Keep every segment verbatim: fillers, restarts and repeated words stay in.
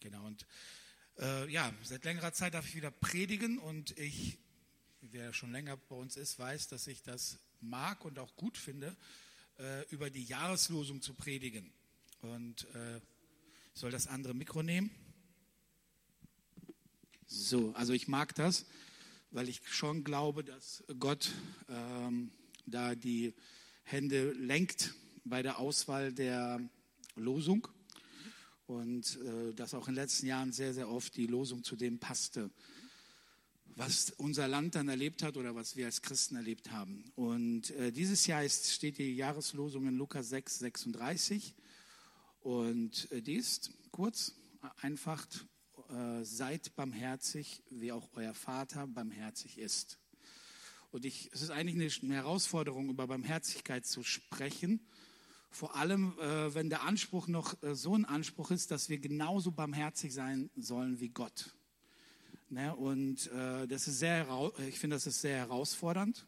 Genau, und äh, ja, seit längerer Zeit darf ich wieder predigen und ich, wer schon länger bei uns ist, weiß, dass ich das mag und auch gut finde, äh, über die Jahreslosung zu predigen. Und äh, ich soll das andere Mikro nehmen. So, also ich mag das, weil ich schon glaube, dass Gott ähm, da die Hände lenkt bei der Auswahl der Losung und äh, dass auch in den letzten Jahren sehr, sehr oft die Losung zu dem passte, was unser Land dann erlebt hat oder was wir als Christen erlebt haben. Und äh, dieses Jahr ist, steht die Jahreslosung in Lukas sechs, sechsunddreißig und äh, die ist kurz, einfach, äh, seid barmherzig, wie auch euer Vater barmherzig ist. Und ich, es ist eigentlich eine Herausforderung, über Barmherzigkeit zu sprechen, vor allem, äh, wenn der Anspruch noch äh, so ein Anspruch ist, dass wir genauso barmherzig sein sollen wie Gott. Ne? Und äh, das ist sehr, ich finde, das ist sehr herausfordernd,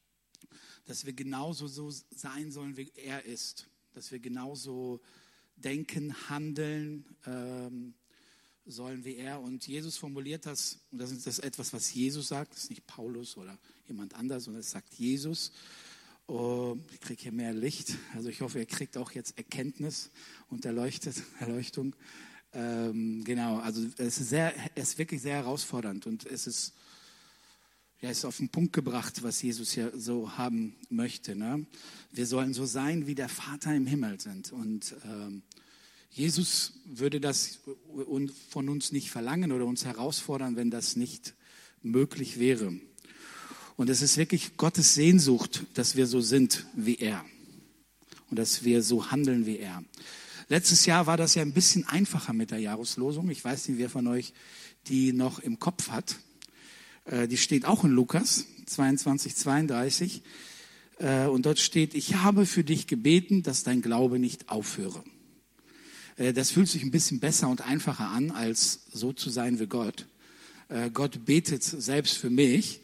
dass wir genauso so sein sollen, wie er ist. Dass wir genauso denken, handeln ähm, sollen wie er. Und Jesus formuliert das, und das ist das etwas, was Jesus sagt, das ist nicht Paulus oder jemand anders, sondern es sagt Jesus. Oh, ich kriege hier mehr Licht. Also ich hoffe, ihr kriegt auch jetzt Erkenntnis und Erleuchtet, Erleuchtung. Ähm, genau, also es ist, sehr, es ist wirklich sehr herausfordernd und es ist, ja, es ist auf den Punkt gebracht, was Jesus ja so haben möchte. Ne? Wir sollen so sein, wie der Vater im Himmel sind. Und ähm, Jesus würde das von uns nicht verlangen oder uns herausfordern, wenn das nicht möglich wäre. Und es ist wirklich Gottes Sehnsucht, dass wir so sind wie er und dass wir so handeln wie er. Letztes Jahr war das ja ein bisschen einfacher mit der Jahreslosung. Ich weiß nicht, wer von euch die noch im Kopf hat. Äh, die steht auch in Lukas zweiundzwanzig, zweiunddreißig. Äh, und dort steht, ich habe für dich gebeten, dass dein Glaube nicht aufhöre. Äh, das fühlt sich ein bisschen besser und einfacher an, als so zu sein wie Gott. Äh, Gott betet selbst für mich,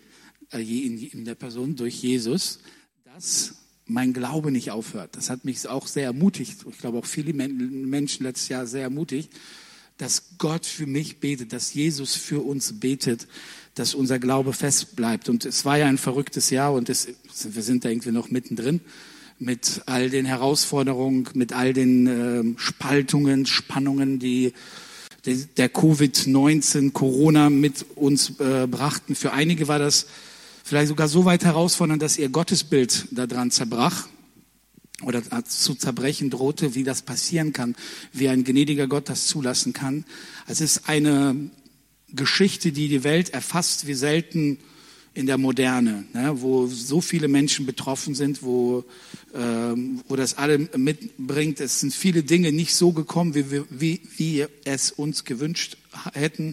in der Person durch Jesus, dass mein Glaube nicht aufhört. Das hat mich auch sehr ermutigt. Ich glaube auch viele Menschen letztes Jahr sehr ermutigt, dass Gott für mich betet, dass Jesus für uns betet, dass unser Glaube fest bleibt. Und es war ja ein verrücktes Jahr und es, wir sind da irgendwie noch mittendrin mit all den Herausforderungen, mit all den äh, Spaltungen, Spannungen, die der Covid neunzehn, Corona mit uns äh, brachten. Für einige war das vielleicht sogar so weit herausfordernd, dass ihr Gottesbild daran zerbrach oder zu zerbrechen drohte, wie das passieren kann, wie ein gnädiger Gott das zulassen kann. Es ist eine Geschichte, die die Welt erfasst wie selten in der Moderne, ne, wo so viele Menschen betroffen sind, wo, ähm, wo das alle mitbringt. Es sind viele Dinge nicht so gekommen, wie wir, wie, wie wir es uns gewünscht hätten.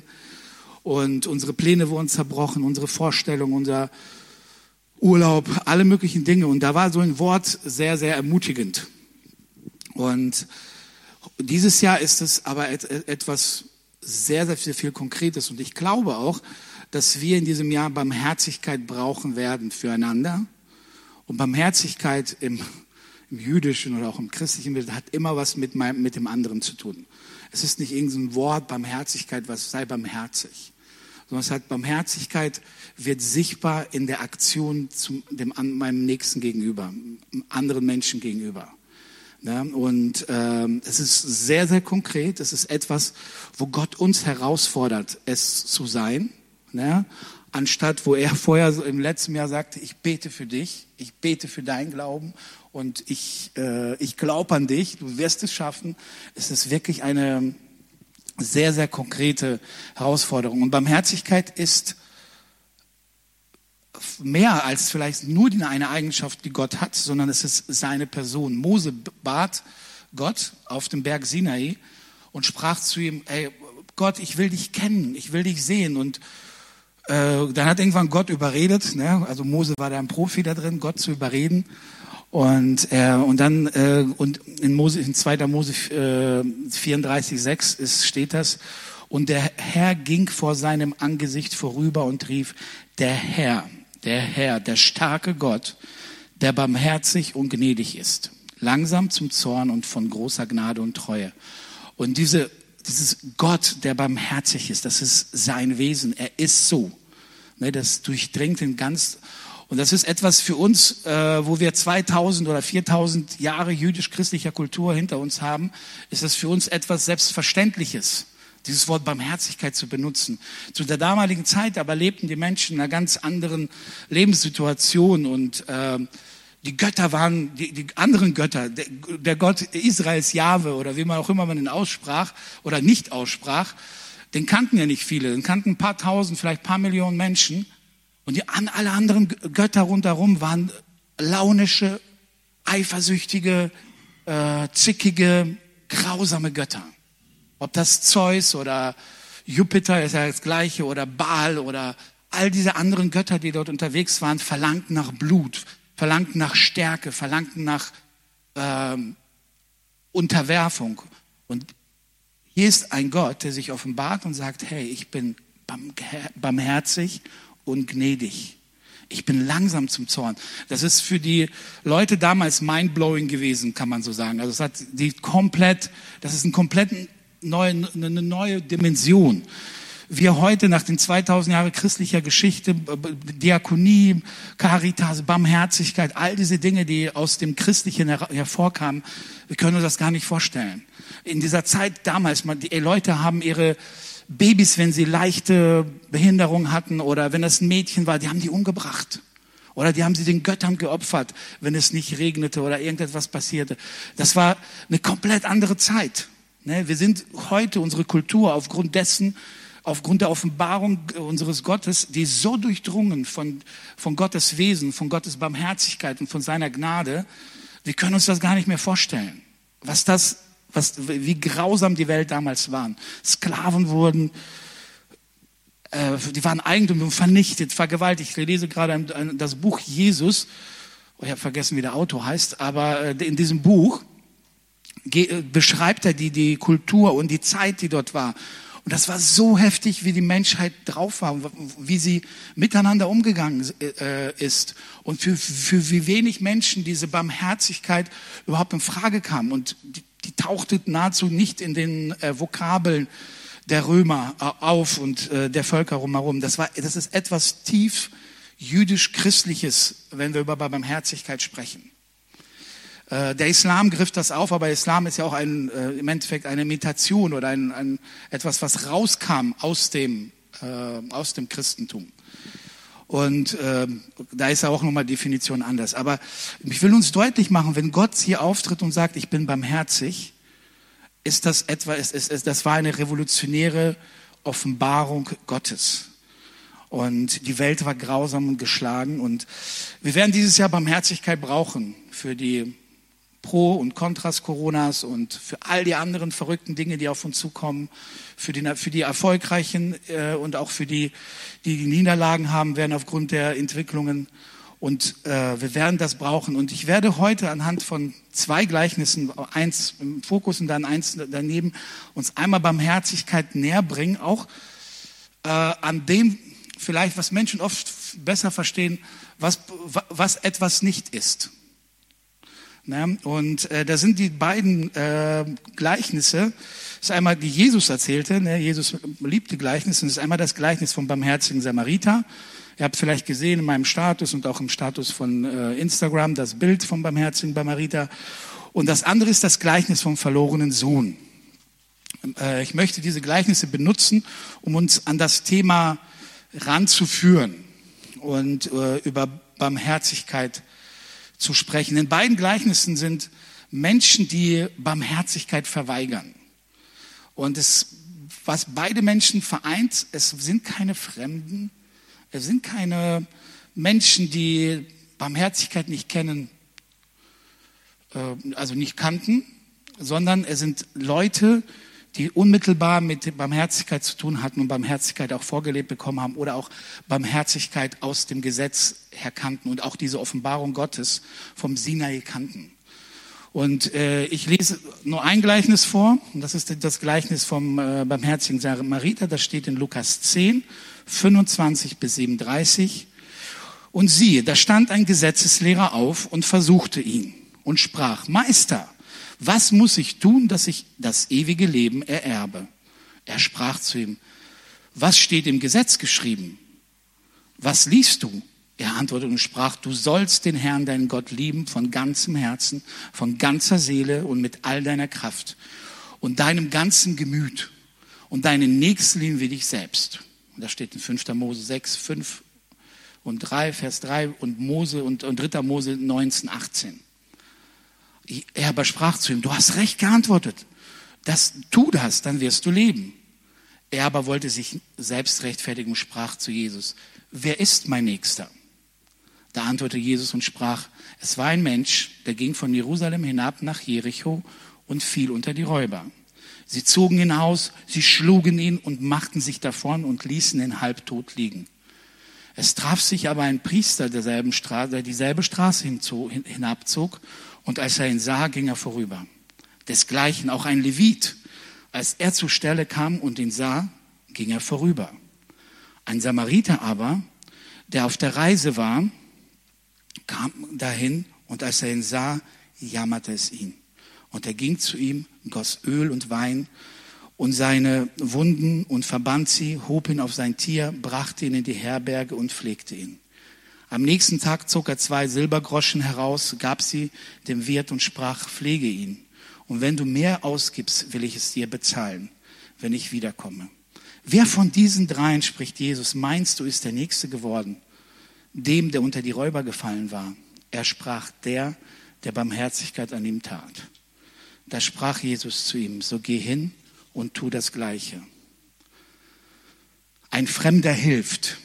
Und unsere Pläne wurden zerbrochen, unsere Vorstellungen, unser Urlaub, alle möglichen Dinge. Und da war so ein Wort sehr, sehr ermutigend. Und dieses Jahr ist es aber etwas sehr, sehr viel, viel Konkretes. Und ich glaube auch, dass wir in diesem Jahr Barmherzigkeit brauchen werden füreinander. Und Barmherzigkeit im, im jüdischen oder auch im christlichen Bild hat immer was mit, meinem, mit dem anderen zu tun. Es ist nicht irgendein Wort, Barmherzigkeit, was sei barmherzig. Sondern es hat Barmherzigkeit, wird sichtbar in der Aktion zu dem, meinem Nächsten gegenüber, anderen Menschen gegenüber. Ja, und ähm, es ist sehr, sehr konkret. Es ist etwas, wo Gott uns herausfordert, es zu sein. Ja, anstatt, wo er vorher so im letzten Jahr sagte, ich bete für dich, ich bete für deinen Glauben und ich, äh, ich glaube an dich, du wirst es schaffen. Es ist wirklich eine sehr, sehr konkrete Herausforderung. Und Barmherzigkeit ist mehr als vielleicht nur eine Eigenschaft, die Gott hat, sondern es ist seine Person. Mose bat Gott auf dem Berg Sinai und sprach zu ihm, ey, Gott, ich will dich kennen, ich will dich sehen. Und äh, dann hat irgendwann Gott überredet, ne? Also Mose war da ein Profi da drin, Gott zu überreden. Und, äh, und dann äh, und in, Mose, in zweiter Mose äh, vierunddreißig, sechs ist, steht das, und der Herr ging vor seinem Angesicht vorüber und rief, der Herr, der Herr, der starke Gott, der barmherzig und gnädig ist, langsam zum Zorn und von großer Gnade und Treue. Und diese dieses Gott, der barmherzig ist, das ist sein Wesen, er ist so. Ne, das durchdringt den ganz. Und das ist etwas für uns, äh, wo wir zweitausend oder viertausend Jahre jüdisch-christlicher Kultur hinter uns haben, ist das für uns etwas Selbstverständliches, dieses Wort Barmherzigkeit zu benutzen. Zu der damaligen Zeit aber lebten die Menschen in einer ganz anderen Lebenssituation und äh, die Götter waren, die, die anderen Götter, der, der Gott Israels, Jahwe oder wie man auch immer man ihn aussprach oder nicht aussprach, den kannten ja nicht viele, den kannten ein paar tausend, vielleicht ein paar Millionen Menschen. Und die, alle anderen Götter rundherum waren launische, eifersüchtige, äh, zickige, grausame Götter. Ob das Zeus oder Jupiter ist ja das Gleiche oder Baal oder all diese anderen Götter, die dort unterwegs waren, verlangten nach Blut, verlangten nach Stärke, verlangten nach ähm, Unterwerfung. Und hier ist ein Gott, der sich offenbart und sagt, hey, ich bin barmherzig und gnädig. Ich bin langsam zum Zorn. Das ist für die Leute damals mindblowing gewesen, kann man so sagen. Also es hat die komplett, das ist ein komplett neue, eine neue Dimension. Wir heute nach den zweitausend Jahren christlicher Geschichte, Diakonie, Caritas, Barmherzigkeit, all diese Dinge, die aus dem Christlichen her- hervorkamen, wir können uns das gar nicht vorstellen. In dieser Zeit damals, die Leute haben ihre Babys, wenn sie leichte Behinderung hatten oder wenn es ein Mädchen war, die haben die umgebracht. Oder die haben sie den Göttern geopfert, wenn es nicht regnete oder irgendetwas passierte. Das war eine komplett andere Zeit. Wir sind heute, unsere Kultur, aufgrund dessen, aufgrund der Offenbarung unseres Gottes, die ist so durchdrungen von, von Gottes Wesen, von Gottes Barmherzigkeit und von seiner Gnade, wir können uns das gar nicht mehr vorstellen. Was das Was, wie grausam die Welt damals war. Sklaven wurden, äh, die waren Eigentum vernichtet, vergewaltigt. Ich lese gerade ein, ein, das Buch Jesus. Oh, ich habe vergessen, wie der Autor heißt, aber äh, in diesem Buch ge- äh, beschreibt er die, die Kultur und die Zeit, die dort war. Und das war so heftig, wie die Menschheit drauf war, wie sie miteinander umgegangen äh, ist und für, für wie wenig Menschen diese Barmherzigkeit überhaupt in Frage kam. Und die, die tauchte nahezu nicht in den äh, Vokabeln der Römer äh, auf und äh, der Völker rumherum. Das war, das ist etwas tief jüdisch-christliches, wenn wir über Barmherzigkeit sprechen. Äh, der Islam griff das auf, aber Islam ist ja auch ein, äh, im Endeffekt eine Imitation oder ein, ein, etwas, was rauskam aus dem, äh, aus dem Christentum. Und äh, da ist ja auch nochmal Definition anders. Aber ich will uns deutlich machen, wenn Gott hier auftritt und sagt, ich bin barmherzig, ist das etwa, ist, ist, ist, das war eine revolutionäre Offenbarung Gottes. Und die Welt war grausam und geschlagen. Und wir werden dieses Jahr Barmherzigkeit brauchen für die Pro- und Kontras Coronas und für all die anderen verrückten Dinge, die auf uns zukommen, für die, für die Erfolgreichen äh, und auch für die, die die Niederlagen haben werden aufgrund der Entwicklungen. Und äh, wir werden das brauchen. Und ich werde heute anhand von zwei Gleichnissen, eins im Fokus und dann eins daneben, uns einmal Barmherzigkeit näher bringen, auch äh, an dem vielleicht, was Menschen oft besser verstehen, was, was etwas nicht ist. Ne? Und äh, da sind die beiden äh, Gleichnisse, das ist einmal, die Jesus erzählte, ne? Jesus liebte Gleichnisse, und das ist einmal das Gleichnis vom barmherzigen Samariter. Ihr habt vielleicht gesehen in meinem Status und auch im Status von äh, Instagram das Bild vom barmherzigen Samariter. Und das andere ist das Gleichnis vom verlorenen Sohn. Äh, ich möchte diese Gleichnisse benutzen, um uns an das Thema ranzuführen und äh, über Barmherzigkeit zu sprechen. In beiden Gleichnissen sind Menschen, die Barmherzigkeit verweigern. Und es, was beide Menschen vereint, es sind keine Fremden, es sind keine Menschen, die Barmherzigkeit nicht kennen, äh, also nicht kannten, sondern es sind Leute, die unmittelbar mit Barmherzigkeit zu tun hatten und Barmherzigkeit auch vorgelebt bekommen haben oder auch Barmherzigkeit aus dem Gesetz her kannten und auch diese Offenbarung Gottes vom Sinai kannten. Und äh, ich lese nur ein Gleichnis vor, und das ist das Gleichnis vom äh, barmherzigen Samariter, das steht in Lukas zehn, fünfundzwanzig bis siebenunddreißig. Und siehe, da stand ein Gesetzeslehrer auf und versuchte ihn und sprach, Meister, was muss ich tun, dass ich das ewige Leben ererbe? Er sprach zu ihm, was steht im Gesetz geschrieben? Was liest du? Er antwortete und sprach, du sollst den Herrn, deinen Gott, lieben von ganzem Herzen, von ganzer Seele und mit all deiner Kraft und deinem ganzen Gemüt und deinen Nächsten lieben wie dich selbst. Und das steht in fünfter Mose sechs, fünf und drei, Vers drei und Mose und, und dritter Mose neunzehn, achtzehn. Er aber sprach zu ihm, du hast recht geantwortet. Das, tu das, dann wirst du leben. Er aber wollte sich selbst rechtfertigen und sprach zu Jesus, wer ist mein Nächster? Da antwortete Jesus und sprach, es war ein Mensch, der ging von Jerusalem hinab nach Jericho und fiel unter die Räuber. Sie zogen ihn aus, sie schlugen ihn und machten sich davon und ließen ihn halbtot liegen. Es traf sich aber ein Priester derselben Straße, der dieselbe Straße hinabzog, und als er ihn sah, ging er vorüber. Desgleichen auch ein Levit. Als er zur Stelle kam und ihn sah, ging er vorüber. Ein Samariter aber, der auf der Reise war, kam dahin, und als er ihn sah, jammerte es ihn. Und er ging zu ihm, goss Öl und Wein und seine Wunden und verband sie, hob ihn auf sein Tier, brachte ihn in die Herberge und pflegte ihn. Am nächsten Tag zog er zwei Silbergroschen heraus, gab sie dem Wirt und sprach, pflege ihn. Und wenn du mehr ausgibst, will ich es dir bezahlen, wenn ich wiederkomme. Wer von diesen dreien, spricht Jesus, meinst du, ist der Nächste geworden, dem, der unter die Räuber gefallen war? Er sprach, der, der Barmherzigkeit an ihm tat. Da sprach Jesus zu ihm, so geh hin und tu das Gleiche. Ein Fremder hilft.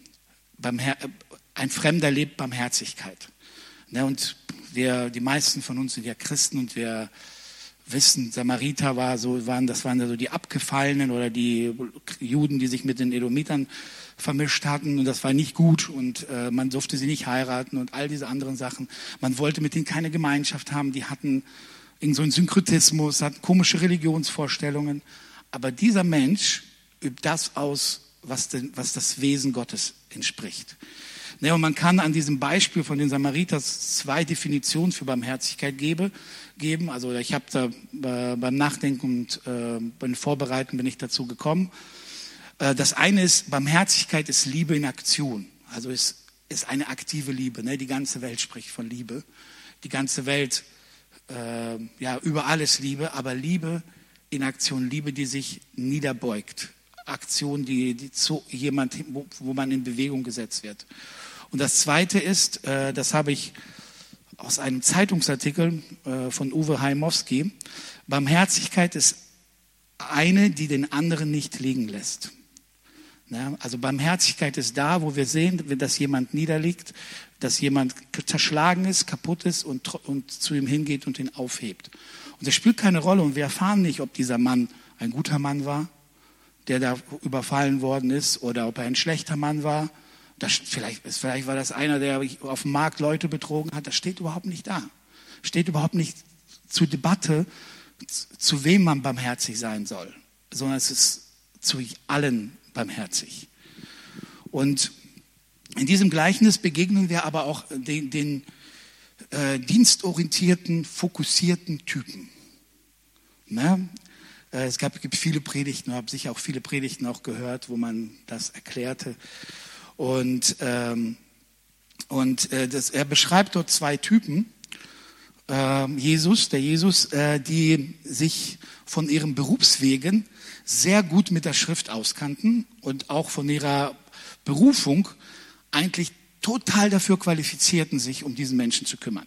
Ein Fremder lebt Barmherzigkeit. Und wir, die meisten von uns sind ja Christen und wir wissen, Samariter war so, waren, das waren so die Abgefallenen oder die Juden, die sich mit den Edomitern vermischt hatten, und das war nicht gut, und äh, man durfte sie nicht heiraten und all diese anderen Sachen. Man wollte mit denen keine Gemeinschaft haben, die hatten irgend so einen Synkretismus, hatten komische Religionsvorstellungen. Aber dieser Mensch übt das aus, was, denn, was das Wesen Gottes entspricht. Ne, und man kann an diesem Beispiel von den Samariters zwei Definitionen für Barmherzigkeit gebe, geben. Also ich habe da äh, beim Nachdenken und äh, beim Vorbereiten bin ich dazu gekommen. Äh, das eine ist, Barmherzigkeit ist Liebe in Aktion. Also es ist eine aktive Liebe. Ne? Die ganze Welt spricht von Liebe. Die ganze Welt, äh, ja, über alles Liebe, aber Liebe in Aktion, Liebe, die sich niederbeugt. Aktion, die, die zu jemand, wo, wo man in Bewegung gesetzt wird. Und das Zweite ist, äh, das habe ich aus einem Zeitungsartikel äh, von Uwe Heimowski, Barmherzigkeit ist eine, die den anderen nicht liegen lässt. Ja, also Barmherzigkeit ist da, wo wir sehen, dass jemand niederliegt, dass jemand zerschlagen ist, kaputt ist und, und zu ihm hingeht und ihn aufhebt. Und das spielt keine Rolle, und wir erfahren nicht, ob dieser Mann ein guter Mann war, der da überfallen worden ist, oder ob er ein schlechter Mann war. Das, vielleicht, vielleicht war das einer, der auf dem Markt Leute betrogen hat. Das steht überhaupt nicht da. Steht überhaupt nicht zur Debatte, zu wem man barmherzig sein soll, sondern es ist zu allen barmherzig. Und in diesem Gleichnis begegnen wir aber auch den, den äh, dienstorientierten, fokussierten Typen. Ne? Äh, es gab, gibt viele Predigten, ich habe sicher auch viele Predigten auch gehört, wo man das erklärte. Und, ähm, und äh, das, er beschreibt dort zwei Typen, äh, Jesus, der Jesus, äh, die sich von ihren Berufswegen sehr gut mit der Schrift auskannten und auch von ihrer Berufung eigentlich total dafür qualifizierten, sich um diesen Menschen zu kümmern.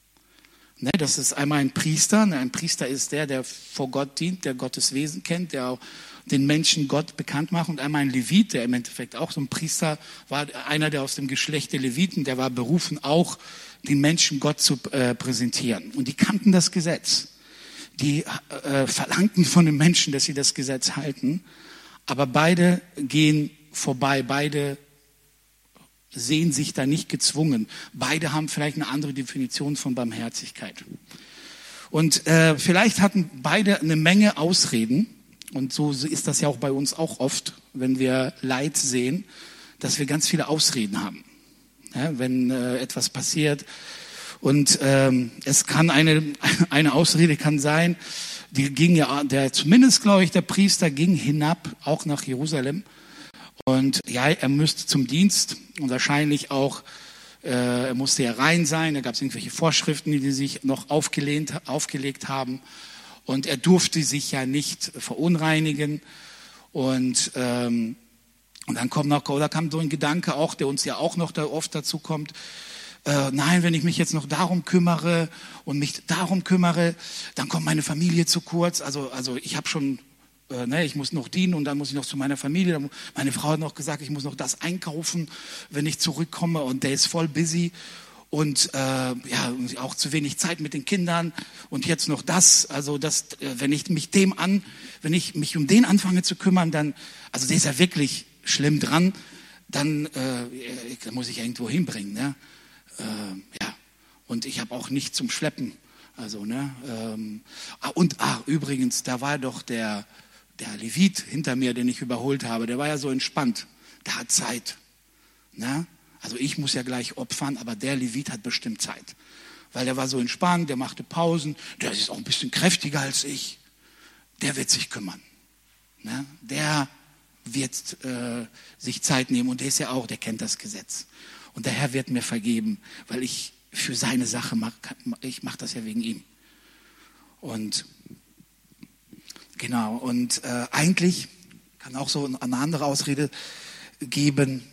Ne, das ist einmal ein Priester. Ne, ein Priester ist der, der vor Gott dient, der Gottes Wesen kennt, der auch den Menschen Gott bekannt macht. Und einmal ein Levit, der im Endeffekt auch so ein Priester war, einer, der aus dem Geschlecht der Leviten, der war berufen, auch den Menschen Gott zu äh, präsentieren. Und die kannten das Gesetz. Die äh, verlangten von den Menschen, dass sie das Gesetz halten. Aber beide gehen vorbei, beide sehen sich da nicht gezwungen. Beide haben vielleicht eine andere Definition von Barmherzigkeit. Und äh, vielleicht hatten beide eine Menge Ausreden. Und so ist das ja auch bei uns auch oft, wenn wir Leid sehen, dass wir ganz viele Ausreden haben. Ja, wenn äh, etwas passiert. Und ähm, es kann eine, eine Ausrede kann sein, die ging ja, der zumindest, glaube ich, der Priester ging hinab, auch nach Jerusalem. Und ja, er müsste zum Dienst und wahrscheinlich auch, äh, er musste ja rein sein. Da gab es irgendwelche Vorschriften, die sich noch aufgelehnt, aufgelegt haben. Und er durfte sich ja nicht verunreinigen. Und, ähm, und dann kommt noch, oder kam so ein Gedanke auch, der uns ja auch noch da oft dazu kommt. Äh, nein, wenn ich mich jetzt noch darum kümmere und mich darum kümmere, dann kommt meine Familie zu kurz. Also, also ich habe schon, äh, ne, ich muss noch dienen und dann muss ich noch zu meiner Familie. Meine Frau hat noch gesagt, ich muss noch das einkaufen, wenn ich zurückkomme, und der ist voll busy und äh, ja, auch zu wenig Zeit mit den Kindern und jetzt noch das. Also das, äh, wenn ich mich dem an, wenn ich mich um den anfange zu kümmern, dann, also der ist ja wirklich schlimm dran, dann äh, muss ich irgendwo hinbringen, ne? Äh, ja, und ich habe auch nicht zum Schleppen. Also, ne? Ähm, und ah, übrigens, da war doch der, der Levit hinter mir, den ich überholt habe, der war ja so entspannt. Der hat Zeit. Ne? Also ich muss ja gleich opfern, aber der Levit hat bestimmt Zeit. Weil der war so entspannt, der machte Pausen, der ist auch ein bisschen kräftiger als ich. Der wird sich kümmern. Ne? Der wird äh, sich Zeit nehmen, und der ist ja auch, der kennt das Gesetz. Und der Herr wird mir vergeben, weil ich für seine Sache mache, ich mache das ja wegen ihm. Und genau, und äh, eigentlich kann auch so eine andere Ausrede geben.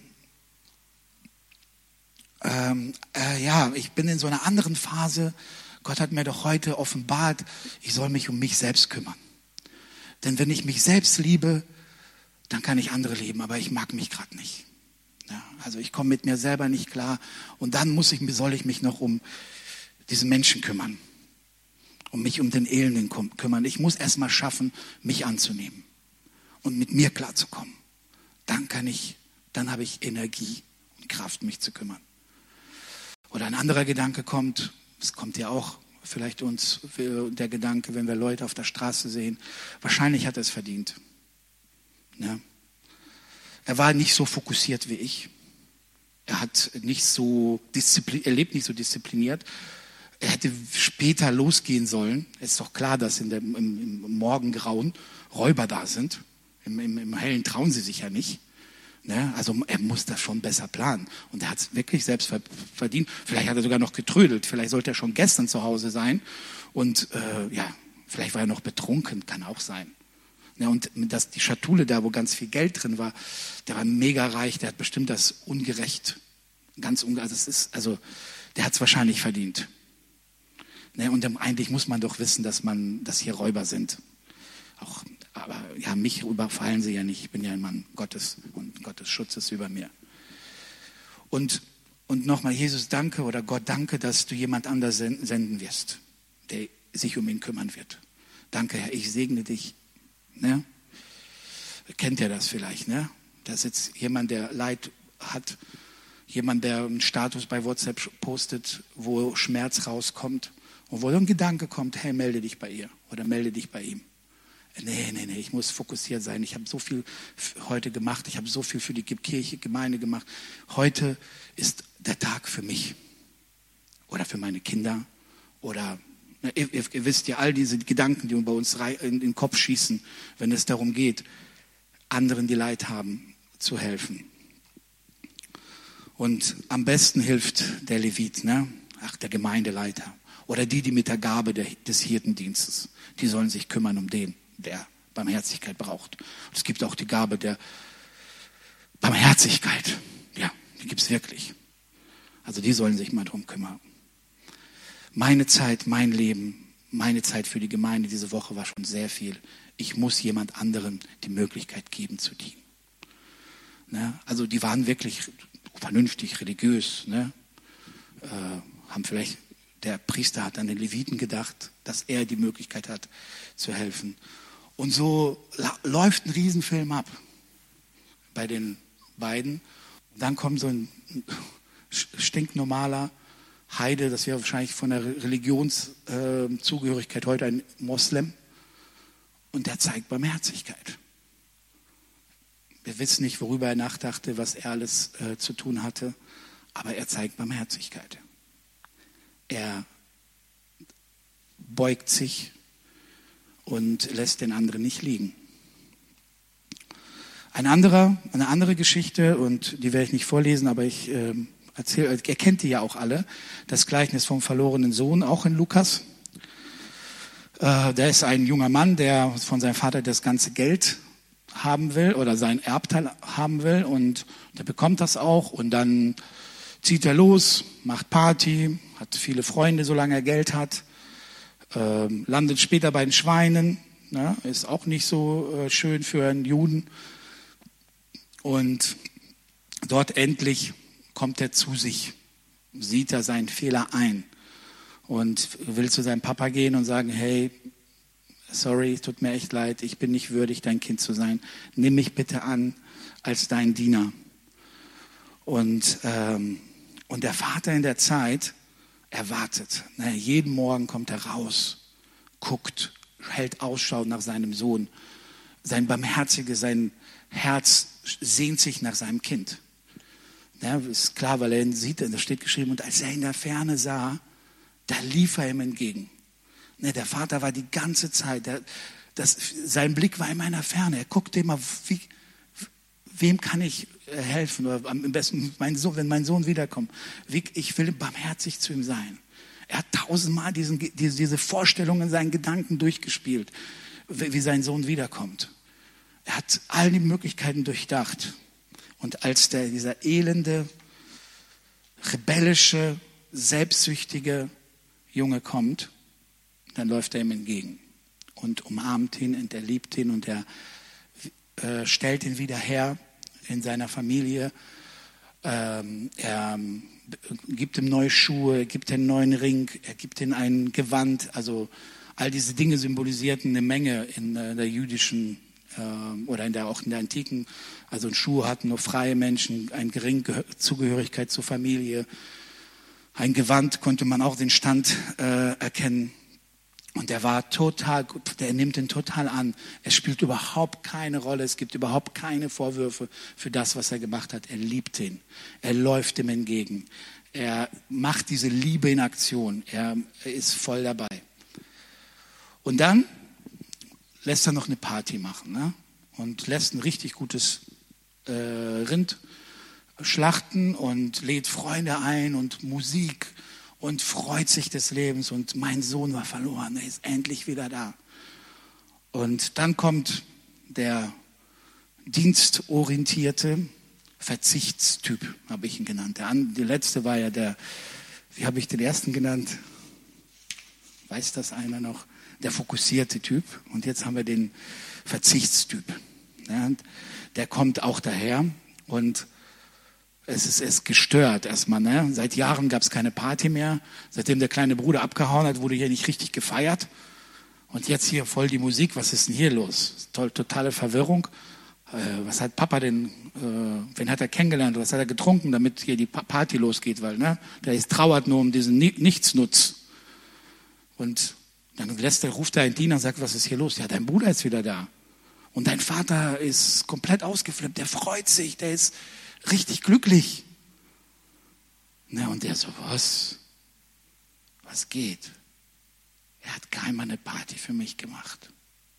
Ähm, äh, ja, ich bin in so einer anderen Phase. Gott hat mir doch heute offenbart, ich soll mich um mich selbst kümmern. Denn wenn ich mich selbst liebe, dann kann ich andere lieben, aber ich mag mich gerade nicht. Ja, also ich komme mit mir selber nicht klar, und dann muss ich, soll ich mich noch um diese Menschen kümmern, um mich um den Elenden kümmern. Ich muss erst mal schaffen, mich anzunehmen und mit mir klarzukommen. Dann kann ich, dann habe ich Energie und Kraft, mich zu kümmern. Oder ein anderer Gedanke kommt, es kommt ja auch vielleicht uns der Gedanke, wenn wir Leute auf der Straße sehen, wahrscheinlich hat er es verdient. Ja. Er war nicht so fokussiert wie ich. Er hat nicht so disziplin, er lebt nicht so diszipliniert. Er hätte später losgehen sollen. Es ist doch klar, dass in der, im, im Morgengrauen Räuber da sind. Im, im, im Hellen trauen sie sich ja nicht. Ne? Also er muss das schon besser planen. Und er hat es wirklich selbst verdient. Vielleicht hat er sogar noch getrödelt. Vielleicht sollte er schon gestern zu Hause sein. Und äh, ja, vielleicht war er noch betrunken, kann auch sein. Ja, und das, die Schatulle da, wo ganz viel Geld drin war, der war mega reich, der hat bestimmt das ungerecht, ganz ungerecht, also, ist, also der hat es wahrscheinlich verdient. Ne, und eigentlich muss man doch wissen, dass man, dass hier Räuber sind. Auch, aber ja, mich überfallen sie ja nicht, ich bin ja ein Mann Gottes und Gottes Schutz ist über mir. Und, und nochmal, Jesus, danke, oder Gott, danke, dass du jemand anders senden wirst, der sich um ihn kümmern wird. Danke, Herr, ich segne dich. Ne? Kennt ihr das vielleicht? Ne? Da sitzt jemand, der Leid hat, jemand, der einen Status bei WhatsApp postet, wo Schmerz rauskommt und wo ein Gedanke kommt, hey, melde dich bei ihr oder melde dich bei ihm. Nee, nee, nee, ich muss fokussiert sein. Ich habe so viel heute gemacht, ich habe so viel für die Kirche, Gemeinde gemacht. Heute ist der Tag für mich oder für meine Kinder oder Ihr, ihr, ihr wisst ja, all diese Gedanken, die bei uns in den Kopf schießen, wenn es darum geht, anderen, die Leid haben, zu helfen. Und am besten hilft der Levit, ne? Ach, der Gemeindeleiter. Oder die, die mit der Gabe der, des Hirtendienstes, die sollen sich kümmern um den, der Barmherzigkeit braucht. Und es gibt auch die Gabe der Barmherzigkeit. Ja, die gibt es wirklich. Also die sollen sich mal drum kümmern. Meine Zeit, mein Leben, meine Zeit für die Gemeinde diese Woche war schon sehr viel. Ich muss jemand anderem die Möglichkeit geben zu dienen. Ne? Also die waren wirklich vernünftig, religiös. Ne? Äh, haben vielleicht, der Priester hat an den Leviten gedacht, dass er die Möglichkeit hat zu helfen. Und so la- läuft ein Riesenfilm ab bei den beiden. Und dann kommt so ein stinknormaler Heide, das wäre wahrscheinlich von der Religionszugehörigkeit heute ein Moslem. Und der zeigt Barmherzigkeit. Wir wissen nicht, worüber er nachdachte, was er alles äh, zu tun hatte, aber er zeigt Barmherzigkeit. Er beugt sich und lässt den anderen nicht liegen. Ein anderer, eine andere Geschichte, und die werde ich nicht vorlesen, aber ich äh, erzähle, ihr kennt die ja auch alle, das Gleichnis vom verlorenen Sohn, auch in Lukas. Äh, da ist ein junger Mann, der von seinem Vater das ganze Geld haben will oder seinen Erbteil haben will, und der bekommt das auch, und dann zieht er los, macht Party, hat viele Freunde, solange er Geld hat, äh, landet später bei den Schweinen, ne, ist auch nicht so äh, schön für einen Juden. Und dort endlich kommt er zu sich, sieht er seinen Fehler ein und will zu seinem Papa gehen und sagen, hey, sorry, tut mir echt leid, ich bin nicht würdig, dein Kind zu sein. Nimm mich bitte an als dein Diener. Und, ähm, und der Vater in der Zeit erwartet. Na, jeden Morgen kommt er raus, guckt, hält Ausschau nach seinem Sohn. Sein barmherziges, sein Herz sehnt sich nach seinem Kind. Ja, ist klar, weil er ihn sieht, da steht geschrieben, und als er in der Ferne sah, da lief er ihm entgegen. Ne, der Vater war die ganze Zeit, der, das, sein Blick war in meiner Ferne. Er guckte immer, wie, wem kann ich helfen? Oder am besten, mein Sohn, wenn mein Sohn wiederkommt. Wie, ich will barmherzig zu ihm sein. Er hat tausendmal diesen, diese, diese Vorstellung in seinen Gedanken durchgespielt, wie, wie sein Sohn wiederkommt. Er hat all die Möglichkeiten durchdacht. Und als der, dieser elende, rebellische, selbstsüchtige Junge kommt, dann läuft er ihm entgegen und umarmt ihn und er liebt ihn und er äh, stellt ihn wieder her in seiner Familie. Ähm, er gibt ihm neue Schuhe, er gibt ihm einen neuen Ring, er gibt ihm ein Gewand. Also all diese Dinge symbolisierten eine Menge in äh, der jüdischen äh, oder in der, auch in der antiken. Also ein Schuh hatten nur freie Menschen, ein Ring, Zugehörigkeit zur Familie. Ein Gewand konnte man auch den Stand äh, erkennen. Und er war total gut, der nimmt ihn total an. Es spielt überhaupt keine Rolle, es gibt überhaupt keine Vorwürfe für das, was er gemacht hat. Er liebt ihn, er läuft ihm entgegen. Er macht diese Liebe in Aktion, er ist voll dabei. Und dann lässt er noch eine Party machen, ne? Und lässt ein richtig gutes äh, Rind schlachten und lädt Freunde ein und Musik und freut sich des Lebens. Und mein Sohn war verloren, er ist endlich wieder da. Und dann kommt der dienstorientierte Verzichtstyp, habe ich ihn genannt. Der, die letzte war ja der, wie habe ich den ersten genannt? Weiß das einer noch? Der fokussierte Typ. Und jetzt haben wir den Verzichtstyp. Ja, der kommt auch daher und es ist, es ist gestört erstmal. Ne? Seit Jahren gab es keine Party mehr. Seitdem der kleine Bruder abgehauen hat, wurde hier nicht richtig gefeiert. Und jetzt hier voll die Musik. Was ist denn hier los? Toll, totale Verwirrung. Äh, was hat Papa denn, äh, wen hat er kennengelernt? Was hat er getrunken, damit hier die Party losgeht? Weil ne, der ist trauert nur um diesen Nichtsnutz. Und dann lässt er, ruft er einen Diener und sagt, was ist hier los? Ja, dein Bruder ist wieder da. Und dein Vater ist komplett ausgeflippt. Der freut sich, der ist richtig glücklich. Na, und der so, was? Was geht? Er hat keinmal eine Party für mich gemacht.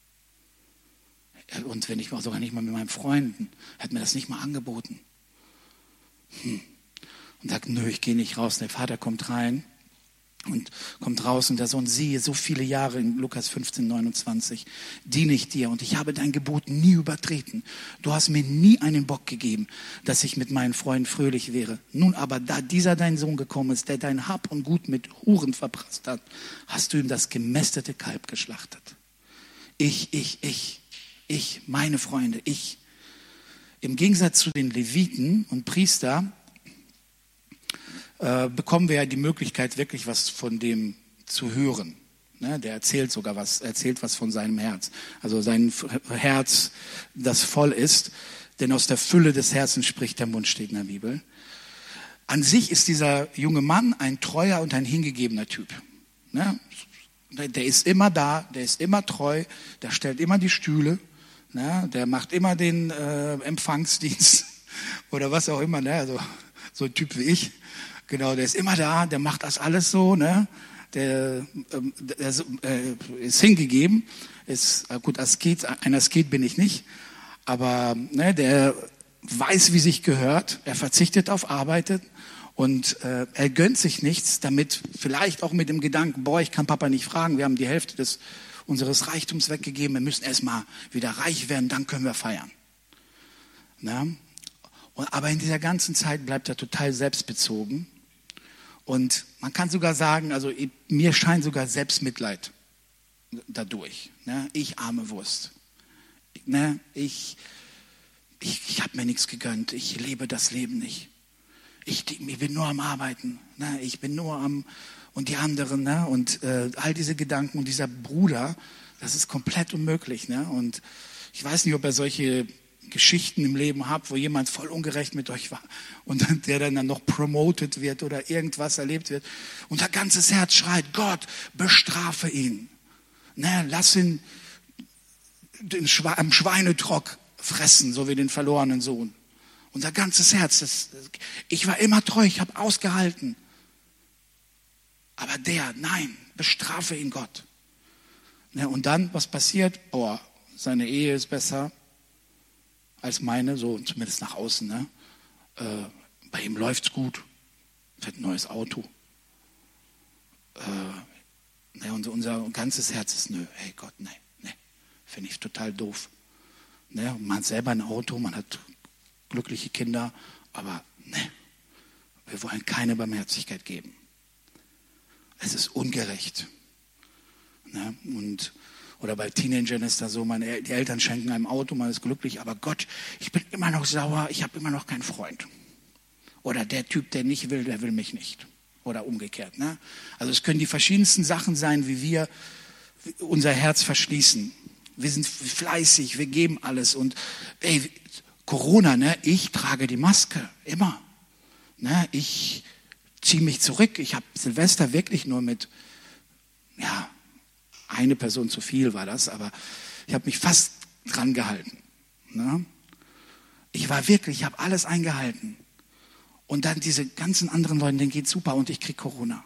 Und wenn ich auch sogar nicht mal mit meinen Freunden, er hat mir das nicht mal angeboten. Hm. Und sagt, nö, ich gehe nicht raus. Der Vater kommt rein und kommt raus und der Sohn, siehe, so viele Jahre in Lukas fünfzehn, neunundzwanzig, diene ich dir und ich habe dein Gebot nie übertreten. Du hast mir nie einen Bock gegeben, dass ich mit meinen Freunden fröhlich wäre. Nun aber, da dieser dein Sohn gekommen ist, der dein Hab und Gut mit Huren verprasst hat, hast du ihm das gemästete Kalb geschlachtet. Ich, ich, ich, ich, meine Freunde, ich. Im Gegensatz zu den Leviten und Priester äh, bekommen wir ja die Möglichkeit, wirklich was von dem zu hören. Ne? Der erzählt sogar was, erzählt was von seinem Herz. Also sein Herz, das voll ist, denn aus der Fülle des Herzens spricht der Mund, steht in der Bibel. An sich ist dieser junge Mann ein treuer und ein hingegebener Typ. Ne? Der ist immer da, der ist immer treu, der stellt immer die Stühle, ne? Der macht immer den äh, Empfangsdienst oder was auch immer. Ne? Also so ein Typ wie ich. Genau, der ist immer da, der macht das alles so, ne? der, der, der ist hingegeben, ist, gut, Asket, ein Asket bin ich nicht, aber ne, der weiß, wie sich gehört, er verzichtet auf Arbeit und äh, er gönnt sich nichts, damit vielleicht auch mit dem Gedanken, boah, ich kann Papa nicht fragen, wir haben die Hälfte des, unseres Reichtums weggegeben, wir müssen erst mal wieder reich werden, dann können wir feiern. Na? Und, aber in dieser ganzen Zeit bleibt er total selbstbezogen. Und man kann sogar sagen, also mir scheint sogar Selbstmitleid dadurch. Ne? Ich arme Wurst. Ne? Ich, ich, ich habe mir nichts gegönnt. Ich lebe das Leben nicht. Ich, ich bin nur am Arbeiten. Ne? Ich bin nur am... Und die anderen. Ne? Und äh, all diese Gedanken und dieser Bruder, das ist komplett unmöglich. Ne? Und ich weiß nicht, ob er solche Geschichten im Leben habt, wo jemand voll ungerecht mit euch war und der dann noch promoted wird oder irgendwas erlebt wird. Und sein ganzes Herz schreit, Gott, bestrafe ihn. Ne, lass ihn den Schwe- am Schweinetrock fressen, so wie den verlorenen Sohn. Unser ganzes Herz, das, ich war immer treu, ich habe ausgehalten. Aber der, nein, bestrafe ihn Gott. Ne, und dann, was passiert? Oh, seine Ehe ist besser als meine, so zumindest nach außen. Ne? Äh, bei ihm läuft's gut, fährt ein neues Auto. Äh, ne, und unser ganzes Herz ist, nö, hey Gott, nee, nee, finde ich total doof. Ne? Man hat selber ein Auto, man hat glückliche Kinder, aber ne, wir wollen keine Barmherzigkeit geben. Es ist ungerecht. Ne? Und Oder bei Teenagern ist das so, meine, die Eltern schenken einem Auto, man ist glücklich, aber Gott, ich bin immer noch sauer, ich habe immer noch keinen Freund. Oder der Typ, der nicht will, der will mich nicht. Oder umgekehrt. Ne? Also es können die verschiedensten Sachen sein, wie wir unser Herz verschließen. Wir sind fleißig, wir geben alles. Und ey, Corona, ne? Ich trage die Maske, immer. Ne? Ich ziehe mich zurück. Ich habe Silvester wirklich nur mit, ja, eine Person zu viel war das, aber ich habe mich fast dran gehalten. Ne? Ich war wirklich, ich habe alles eingehalten. Und dann diese ganzen anderen Leute, denen geht super und ich kriege Corona.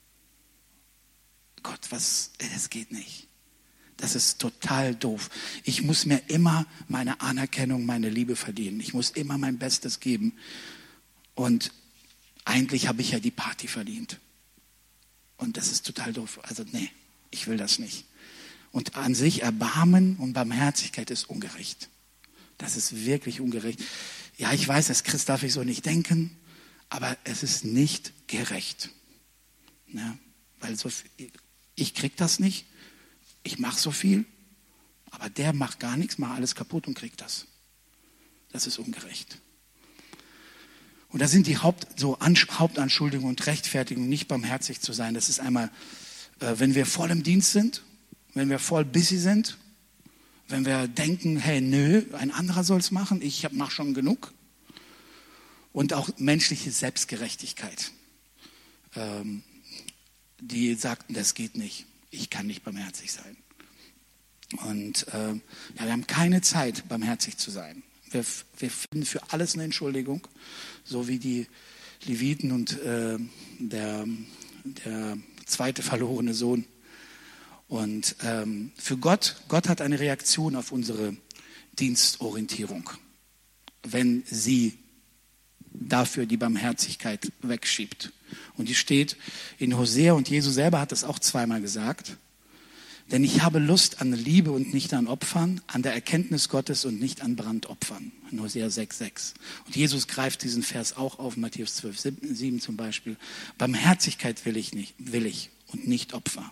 Gott, was, das geht nicht. Das ist total doof. Ich muss mir immer meine Anerkennung, meine Liebe verdienen. Ich muss immer mein Bestes geben. Und eigentlich habe ich ja die Party verdient. Und das ist total doof. Also nee. Ich will das nicht. Und an sich Erbarmen und Barmherzigkeit ist ungerecht. Das ist wirklich ungerecht. Ja, ich weiß, als Christ darf ich so nicht denken, aber es ist nicht gerecht. Ja, weil so viel, ich krieg das nicht, ich mache so viel, aber der macht gar nichts, macht alles kaputt und kriegt das. Das ist ungerecht. Und da sind die Haupt, so Hauptanschuldigungen und Rechtfertigungen, nicht barmherzig zu sein. Das ist einmal, wenn wir voll im Dienst sind, wenn wir voll busy sind, wenn wir denken, hey, nö, ein anderer soll es machen, ich mache schon genug. Und auch menschliche Selbstgerechtigkeit. Ähm, die sagten, das geht nicht, ich kann nicht barmherzig sein. Und äh, ja, wir haben keine Zeit, barmherzig zu sein. Wir, wir finden für alles eine Entschuldigung, so wie die Leviten und äh, der, der zweite verlorene Sohn. Und ähm, für Gott, Gott hat eine Reaktion auf unsere Dienstorientierung, wenn sie dafür die Barmherzigkeit wegschiebt. Und die steht in Hosea und Jesus selber hat das auch zweimal gesagt. Denn ich habe Lust an Liebe und nicht an Opfern, an der Erkenntnis Gottes und nicht an Brandopfern. In Hosea sechs, sechs. Und Jesus greift diesen Vers auch auf, Matthäus zwölf, sieben zum Beispiel. Barmherzigkeit will ich nicht, will ich und nicht Opfer.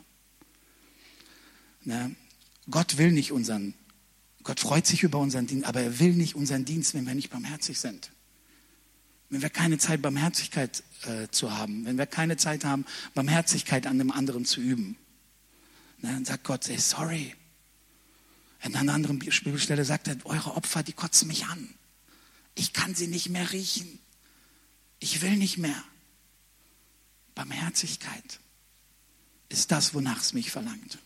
Na, Gott will nicht unseren, Gott freut sich über unseren Dienst, aber er will nicht unseren Dienst, wenn wir nicht barmherzig sind. Wenn wir keine Zeit, Barmherzigkeit äh, zu haben, wenn wir keine Zeit haben, Barmherzigkeit an dem anderen zu üben. Dann sagt Gott, say sorry. An einer anderen Bibelstelle sagt er, eure Opfer, die kotzen mich an. Ich kann sie nicht mehr riechen. Ich will nicht mehr. Barmherzigkeit ist das, wonach es mich verlangt.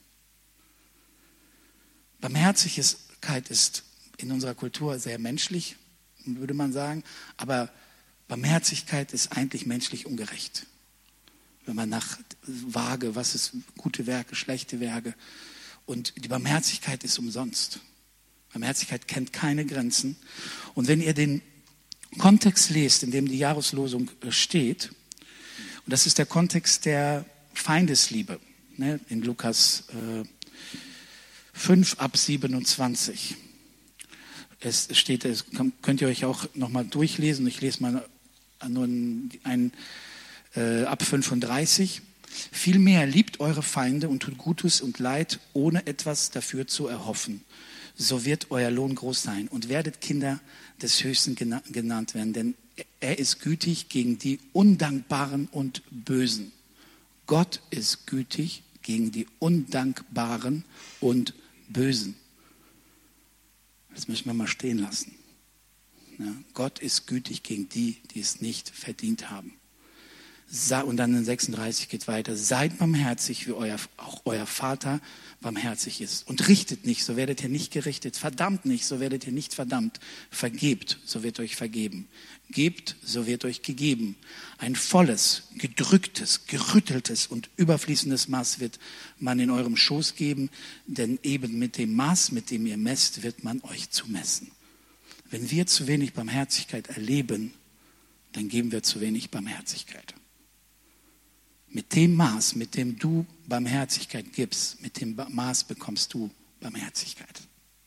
Barmherzigkeit ist in unserer Kultur sehr menschlich, würde man sagen, aber Barmherzigkeit ist eigentlich menschlich ungerecht. wenn man nach Waage, was ist gute Werke, schlechte Werke. Und die Barmherzigkeit ist umsonst. Barmherzigkeit kennt keine Grenzen. Und wenn ihr den Kontext lest, in dem die Jahreslosung steht, und das ist der Kontext der Feindesliebe, ne, in Lukas äh, fünf ab siebenundzwanzig. Es steht, es könnt ihr euch auch nochmal durchlesen. Ich lese mal nur ein, ein äh, ab fünfunddreißig. Vielmehr liebt eure Feinde und tut Gutes und Leid, ohne etwas dafür zu erhoffen. So wird euer Lohn groß sein und werdet Kinder des Höchsten genannt werden, denn er ist gütig gegen die Undankbaren und Bösen. Gott ist gütig gegen die Undankbaren und Bösen. Das müssen wir mal stehen lassen. Ja, Gott ist gütig gegen die, die es nicht verdient haben. Und dann in sechsunddreißig geht weiter. Seid barmherzig, wie euer, auch euer Vater barmherzig ist. Und richtet nicht, so werdet ihr nicht gerichtet. Verdammt nicht, so werdet ihr nicht verdammt. Vergebt, so wird euch vergeben. Gebt, so wird euch gegeben. Ein volles, gedrücktes, gerütteltes und überfließendes Maß wird man in eurem Schoß geben, denn eben mit dem Maß, mit dem ihr messt, wird man euch zumessen. Wenn wir zu wenig Barmherzigkeit erleben, dann geben wir zu wenig Barmherzigkeit. Mit dem Maß, mit dem du Barmherzigkeit gibst, mit dem Maß bekommst du Barmherzigkeit.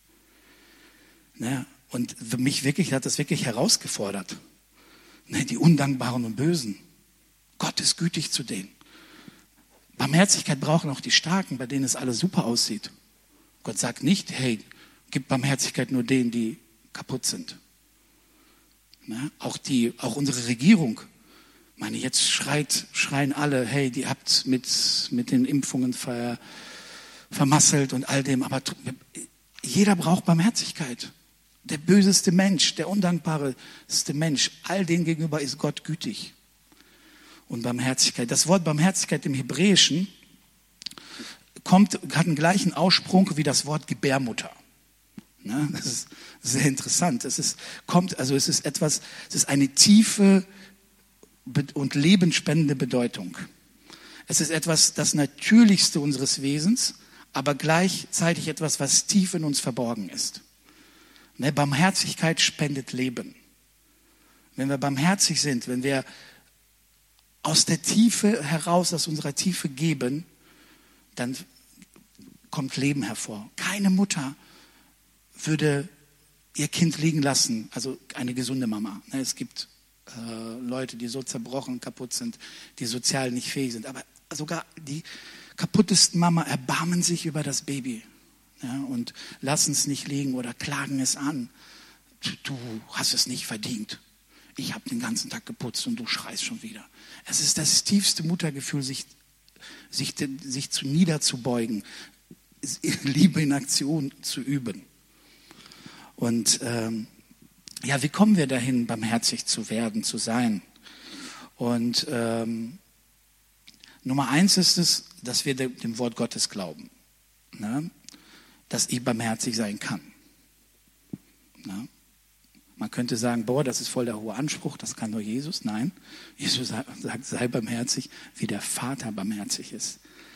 Ne? Und mich wirklich hat das wirklich herausgefordert. Ne? Die Undankbaren und Bösen. Gott ist gütig zu denen. Barmherzigkeit brauchen auch die Starken, bei denen es alles super aussieht. Gott sagt nicht, hey, gib Barmherzigkeit nur denen, die kaputt sind. Ne? Auch, die, auch unsere Regierung. Ich meine, jetzt schreit, schreien alle, hey, die habt mit, mit den Impfungen ver, vermasselt und all dem. Aber jeder braucht Barmherzigkeit. Der böseste Mensch, der undankbarste Mensch, all denen gegenüber ist Gott gütig. Und Barmherzigkeit. Das Wort Barmherzigkeit im Hebräischen kommt, hat den gleichen Aussprung wie das Wort Gebärmutter. Ne? Das ist sehr interessant. Es ist, kommt, also es ist etwas, es ist eine tiefe und lebensspendende Bedeutung. Es ist etwas, das Natürlichste unseres Wesens, aber gleichzeitig etwas, was tief in uns verborgen ist. Ne, Barmherzigkeit spendet Leben. Wenn wir barmherzig sind, wenn wir aus der Tiefe heraus, aus unserer Tiefe geben, dann kommt Leben hervor. Keine Mutter würde ihr Kind liegen lassen, also eine gesunde Mama. Ne, es gibt Leute, die so zerbrochen, kaputt sind, die sozial nicht fähig sind. Aber sogar die kaputtesten Mama erbarmen sich über das Baby, ja, und lassen es nicht liegen oder klagen es an. Du hast es nicht verdient. Ich habe den ganzen Tag geputzt und du schreist schon wieder. Es ist das tiefste Muttergefühl, sich, sich, sich zu niederzubeugen, Liebe in Aktion zu üben. Und ähm, ja, wie kommen wir dahin, barmherzig zu werden, zu sein? Und ähm, Nummer eins ist es, dass wir dem Wort Gottes glauben, ne? Dass ich barmherzig sein kann. Ne? Man könnte sagen, boah, das ist voll der hohe Anspruch, das kann nur Jesus. Nein, Jesus sagt, sei barmherzig, wie der Vater barmherzig ist.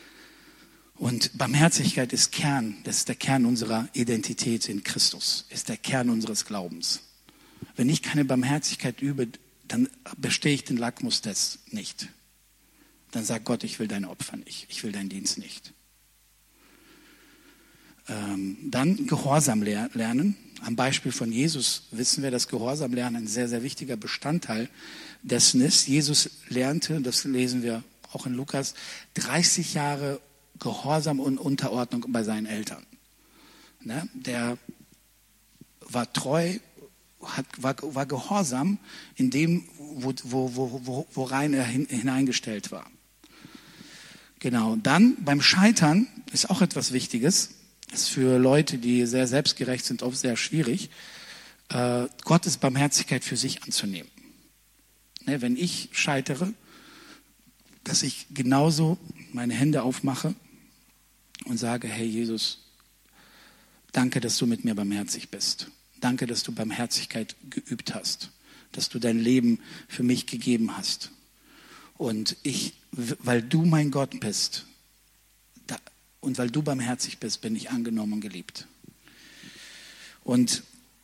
Und Barmherzigkeit ist Kern, das ist der Kern unserer Identität in Christus, ist der Kern unseres Glaubens. Wenn ich keine Barmherzigkeit übe, dann bestehe ich den Lackmustest nicht. Dann sagt Gott, ich will deine Opfer nicht, ich will deinen Dienst nicht. Ähm, dann Gehorsam lernen. Am Beispiel von Jesus wissen wir, dass Gehorsam lernen ein sehr, sehr wichtiger Bestandteil dessen ist. Jesus lernte, das lesen wir auch in Lukas, dreißig Jahre Gehorsam und Unterordnung bei seinen Eltern. Ne? Der war treu, Hat, war, war gehorsam in dem, wo, wo, wo, worein er hin, hineingestellt war. Genau. Dann beim Scheitern ist auch etwas Wichtiges. Ist für Leute, die sehr selbstgerecht sind, oft sehr schwierig, äh, Gottes Barmherzigkeit für sich anzunehmen. Ne, wenn ich scheitere, dass ich genauso meine Hände aufmache und sage, hey Jesus, danke, dass du mit mir barmherzig bist. Danke, dass du Barmherzigkeit geübt hast, dass du dein Leben für mich gegeben hast. Und ich, weil du mein Gott bist da, und weil du barmherzig bist, bin ich angenommen und geliebt. Und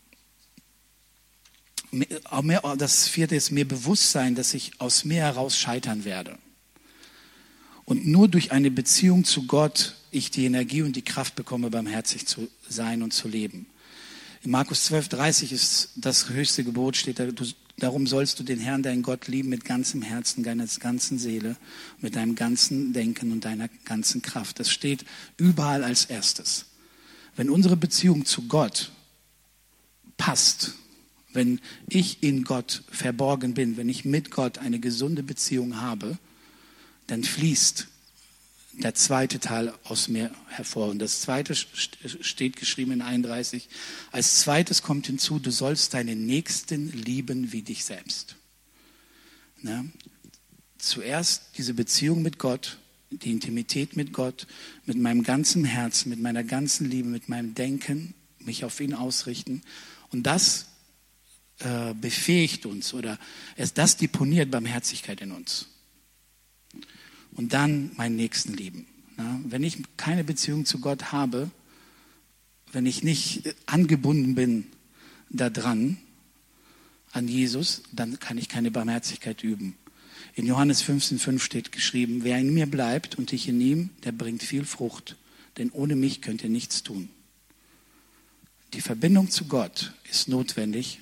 das vierte ist mir bewusst sein, dass ich aus mir heraus scheitern werde. Und nur durch eine Beziehung zu Gott ich die Energie und die Kraft bekomme, barmherzig zu sein und zu leben. In Markus zwölf dreißig ist das höchste Gebot, steht da, du, darum sollst du den Herrn, deinen Gott, lieben mit ganzem Herzen, deiner ganzen Seele, mit deinem ganzen Denken und deiner ganzen Kraft. Das steht überall als erstes. Wenn unsere Beziehung zu Gott passt, wenn ich in Gott verborgen bin, wenn ich mit Gott eine gesunde Beziehung habe, dann fließt der zweite Teil aus mir hervor. Und das zweite steht geschrieben in einunddreißig. Als zweites kommt hinzu, du sollst deinen Nächsten lieben wie dich selbst. Na? Zuerst diese Beziehung mit Gott, die Intimität mit Gott, mit meinem ganzen Herzen, mit meiner ganzen Liebe, mit meinem Denken, mich auf ihn ausrichten. Und das äh, befähigt uns oder es, das deponiert Barmherzigkeit in uns. Und dann meinen Nächsten lieben. Ja, wenn ich keine Beziehung zu Gott habe, wenn ich nicht angebunden bin daran, an Jesus, dann kann ich keine Barmherzigkeit üben. In Johannes fünfzehn fünf steht geschrieben, wer in mir bleibt und ich in ihm, der bringt viel Frucht, denn ohne mich könnt ihr nichts tun. Die Verbindung zu Gott ist notwendig.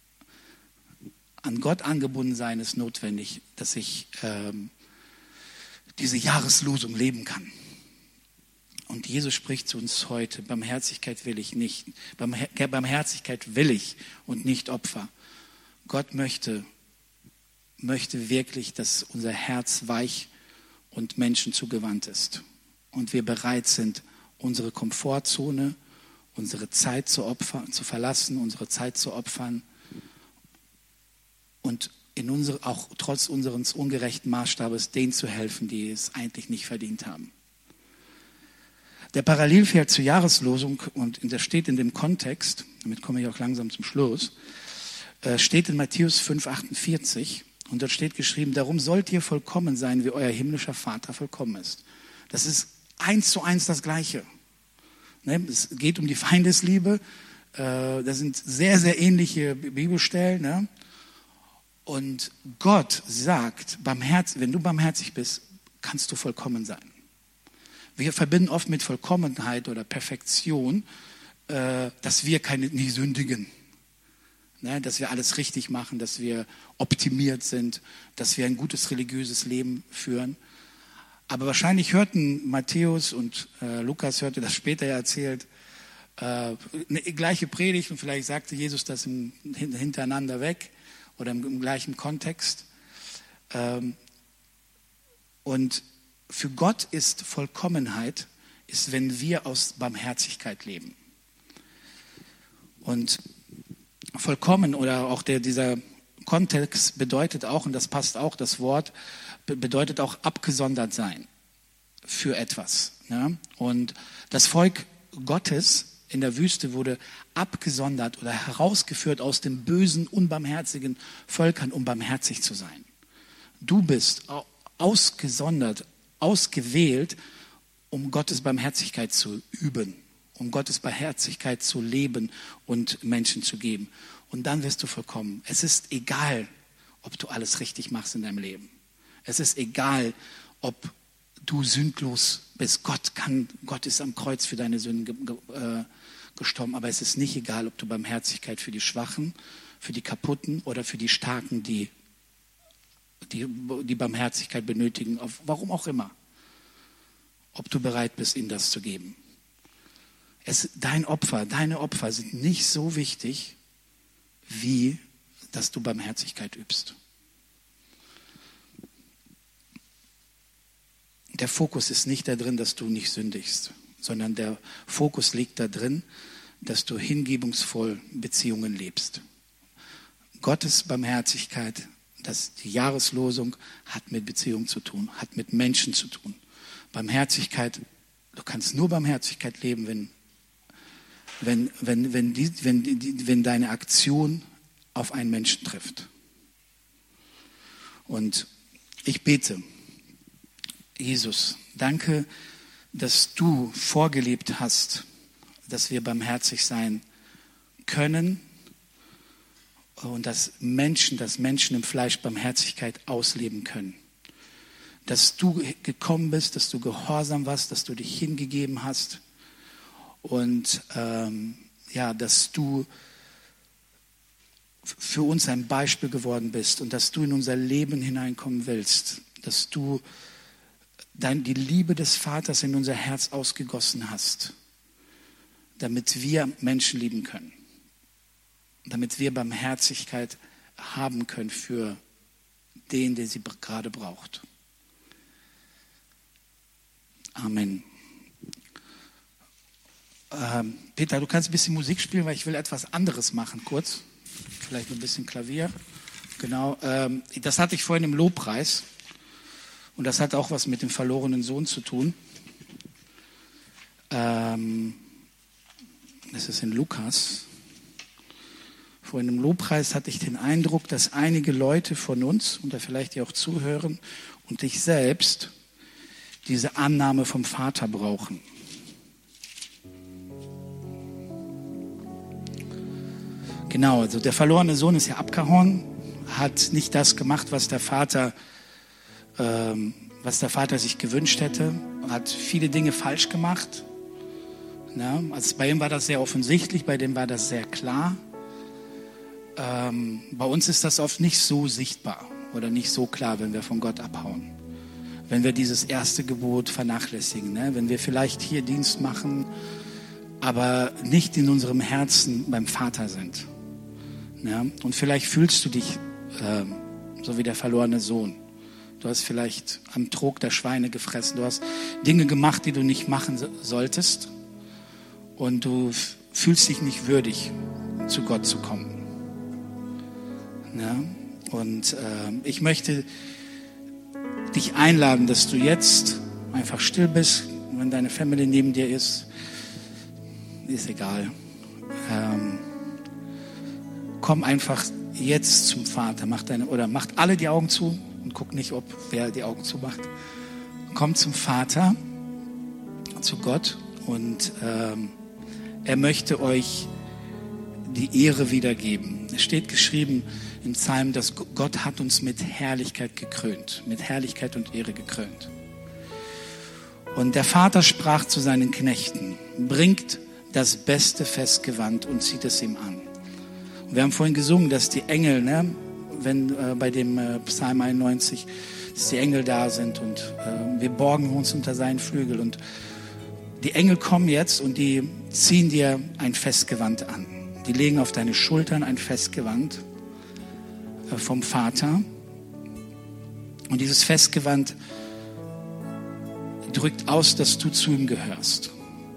An Gott angebunden sein ist notwendig, dass ich ähm, diese Jahreslosung leben kann. Und Jesus spricht zu uns heute, Barmherzigkeit will ich nicht. Barmherzigkeit will ich und nicht Opfer. Gott möchte, möchte wirklich, dass unser Herz weich und Menschen zugewandt ist. Und wir bereit sind, unsere Komfortzone, unsere Zeit zu opfern, zu verlassen, unsere Zeit zu opfern und in unsere, auch trotz unseres ungerechten Maßstabes denen zu helfen, die es eigentlich nicht verdient haben. Der Parallelvers zur Jahreslosung, und das steht in dem Kontext, damit komme ich auch langsam zum Schluss, steht in Matthäus fünf achtundvierzig und dort steht geschrieben, darum sollt ihr vollkommen sein, wie euer himmlischer Vater vollkommen ist. Das ist eins zu eins das Gleiche. Es geht um die Feindesliebe, das sind sehr, sehr ähnliche Bibelstellen, und Gott sagt, barmherzig, wenn du barmherzig bist, kannst du vollkommen sein. Wir verbinden oft mit Vollkommenheit oder Perfektion, äh, dass wir keine, nicht sündigen. Ne? Dass wir alles richtig machen, dass wir optimiert sind, dass wir ein gutes religiöses Leben führen. Aber wahrscheinlich hörten Matthäus und äh, Lukas hörte das später erzählt, äh, eine gleiche Predigt und vielleicht sagte Jesus das im, hintereinander weg. Oder im, im gleichen Kontext. Ähm, und für Gott ist Vollkommenheit, ist, wenn wir aus Barmherzigkeit leben. Und vollkommen oder auch der, dieser Kontext bedeutet auch, und das passt auch, das Wort bedeutet auch abgesondert sein für etwas. Ja? Und das Volk Gottes in der Wüste wurde abgesondert oder herausgeführt aus den bösen, unbarmherzigen Völkern, um barmherzig zu sein. Du bist ausgesondert, ausgewählt, um Gottes Barmherzigkeit zu üben, um Gottes Barmherzigkeit zu leben und Menschen zu geben. Und dann wirst du vollkommen. Es ist egal, ob du alles richtig machst in deinem Leben. Es ist egal, ob du sündlos bist. Gott kann, Gott ist am Kreuz für deine Sünden ge, ge, äh, gestorben, aber es ist nicht egal, ob du Barmherzigkeit für die Schwachen, für die Kaputten oder für die Starken, die die, die Barmherzigkeit benötigen, auf, warum auch immer. Ob du bereit bist, ihnen das zu geben. Es, dein Opfer, deine Opfer sind nicht so wichtig, wie dass du Barmherzigkeit übst. Der Fokus ist nicht darin, dass du nicht sündigst, sondern der Fokus liegt darin, dass du hingebungsvoll Beziehungen lebst. Gottes Barmherzigkeit, das, die Jahreslosung hat mit Beziehung zu tun, hat mit Menschen zu tun. Barmherzigkeit, du kannst nur Barmherzigkeit leben, wenn, wenn, wenn, wenn, die, wenn, die, wenn deine Aktion auf einen Menschen trifft. Und Ich bete. Jesus, danke, dass du vorgelebt hast, dass wir barmherzig sein können und dass Menschen, dass Menschen im Fleisch Barmherzigkeit ausleben können. Dass du gekommen bist, dass du gehorsam warst, dass du dich hingegeben hast und ähm, ja, dass du für uns ein Beispiel geworden bist und dass du in unser Leben hineinkommen willst, dass du dein, die Liebe des Vaters in unser Herz ausgegossen hast, damit wir Menschen lieben können, damit wir Barmherzigkeit haben können für den, der sie gerade braucht. Amen. Ähm, Peter, du kannst ein bisschen Musik spielen, weil ich will etwas anderes machen, kurz. Vielleicht ein bisschen Klavier. Genau. Ähm, das hatte ich vorhin im Lobpreis. Und das hat auch was mit dem verlorenen Sohn zu tun. Ähm, das ist in Lukas. Vorhin im Lobpreis hatte ich den Eindruck, dass einige Leute von uns, und da vielleicht die auch zuhören, und ich selbst, diese Annahme vom Vater brauchen. Genau, also der verlorene Sohn ist ja abgehauen, hat nicht das gemacht, was der Vater, ähm, was der Vater sich gewünscht hätte, hat viele Dinge falsch gemacht. Ja, also bei ihm war das sehr offensichtlich, bei dem war das sehr klar. Ähm, bei uns ist das oft nicht so sichtbar oder nicht so klar, wenn wir von Gott abhauen. Wenn wir dieses erste Gebot vernachlässigen, ne? Wenn wir vielleicht hier Dienst machen, aber nicht in unserem Herzen beim Vater sind. Ja? Und vielleicht fühlst du dich äh, so wie der verlorene Sohn. Du hast vielleicht am Trog der Schweine gefressen. Du hast Dinge gemacht, die du nicht machen so- solltest. Und du f- fühlst dich nicht würdig, zu Gott zu kommen. Ja? Und äh, ich möchte dich einladen, dass du jetzt einfach still bist, wenn deine Family neben dir ist. Ist egal. Ähm, komm einfach jetzt zum Vater. Mach deine, oder macht alle die Augen zu und guck nicht, ob wer die Augen zumacht. Komm zum Vater, zu Gott, und ähm, er möchte euch die Ehre wiedergeben. Es steht geschrieben im Psalm, dass Gott hat uns mit Herrlichkeit gekrönt, mit Herrlichkeit und Ehre gekrönt. Und der Vater sprach zu seinen Knechten: Bringt das beste Festgewand und zieht es ihm an. Und wir haben vorhin gesungen, dass die Engel, ne, wenn äh, bei dem äh, Psalm einundneunzig, dass die Engel da sind und äh, wir borgen uns unter seinen Flügel. Und die Engel kommen jetzt und die ziehen dir ein Festgewand an. Die legen auf deine Schultern ein Festgewand äh, vom Vater. Und dieses Festgewand drückt aus, dass du zu ihm gehörst.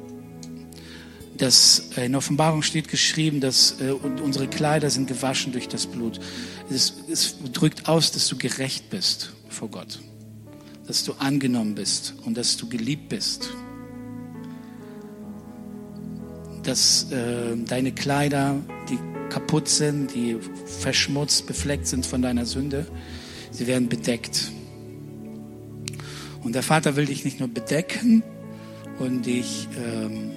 Das, in Offenbarung steht geschrieben, dass äh, unsere Kleider sind gewaschen durch das Blut. Es, es drückt aus, dass du gerecht bist vor Gott, dass du angenommen bist und dass du geliebt bist, dass äh, deine Kleider, die kaputt sind, die verschmutzt, befleckt sind von deiner Sünde, sie werden bedeckt. Und der Vater will dich nicht nur bedecken und dich ähm,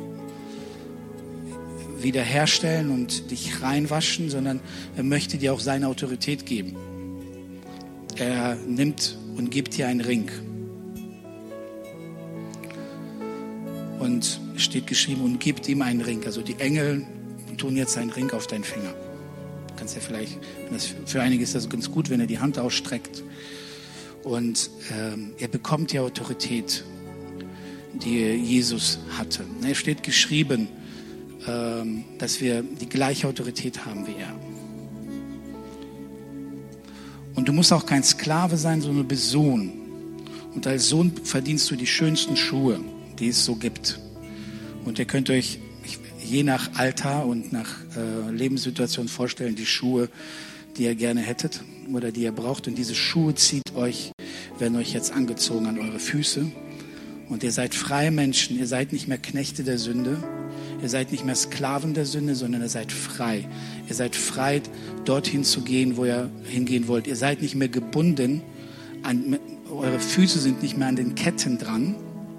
wiederherstellen und dich reinwaschen, sondern er möchte dir auch seine Autorität geben. Er nimmt und gibt dir einen Ring. Und es steht geschrieben, und gibt ihm einen Ring. Also die Engel tun jetzt einen Ring auf deinen Finger. Du kannst ja vielleicht, das für einige ist das ganz gut, wenn er die Hand ausstreckt. Und ähm, er bekommt die Autorität, die Jesus hatte. Es steht geschrieben, ähm, dass wir die gleiche Autorität haben wie er. Und du musst auch kein Sklave sein, sondern du bist Sohn. Und als Sohn verdienst du die schönsten Schuhe, die es so gibt. Und ihr könnt euch je nach Alter und nach äh, Lebenssituation vorstellen, die Schuhe, die ihr gerne hättet oder die ihr braucht. Und diese Schuhe zieht euch, werden euch jetzt angezogen an eure Füße. Und ihr seid freie Menschen, ihr seid nicht mehr Knechte der Sünde. Ihr seid nicht mehr Sklaven der Sünde, sondern ihr seid frei. Ihr seid frei, dorthin zu gehen, wo ihr hingehen wollt. Ihr seid nicht mehr gebunden an, eure Füße sind nicht mehr an den Ketten dran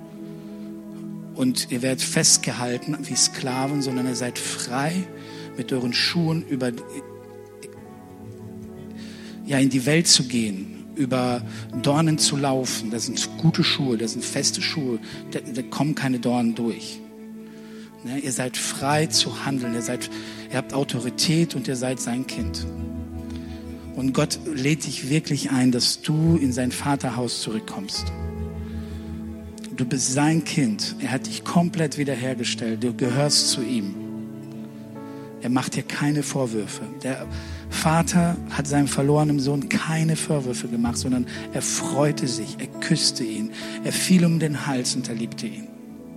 und ihr werdet festgehalten wie Sklaven, sondern ihr seid frei mit euren Schuhen über, ja, in die Welt zu gehen, über Dornen zu laufen. Das sind gute Schuhe, das sind feste Schuhe, da, da kommen keine Dornen durch. Ne? Ihr seid frei zu handeln, ihr, seid, ihr habt Autorität und ihr seid sein Kind. Und Gott lädt dich wirklich ein, dass du in sein Vaterhaus zurückkommst. Du bist sein Kind. Er hat dich komplett wiederhergestellt. Du gehörst zu ihm. Er macht dir keine Vorwürfe. Der Vater hat seinem verlorenen Sohn keine Vorwürfe gemacht, sondern er freute sich, er küsste ihn, er fiel um den Hals und er liebte ihn.